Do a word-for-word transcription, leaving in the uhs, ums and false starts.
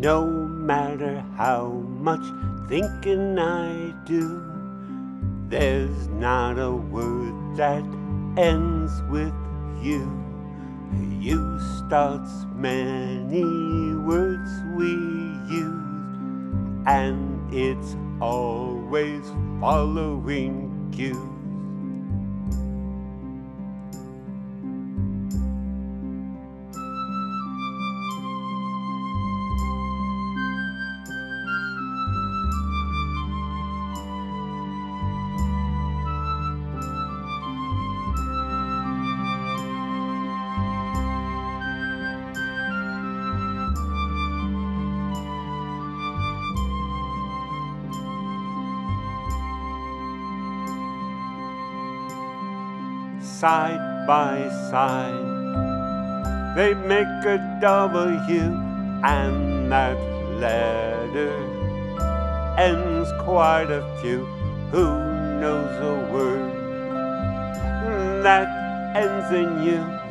No matter how much thinking I do, there's not a word that ends with you. You starts many words we use, and it's always following cues. Side by side, they make a W, and that letter ends quite a few. Who knows a word that ends in you?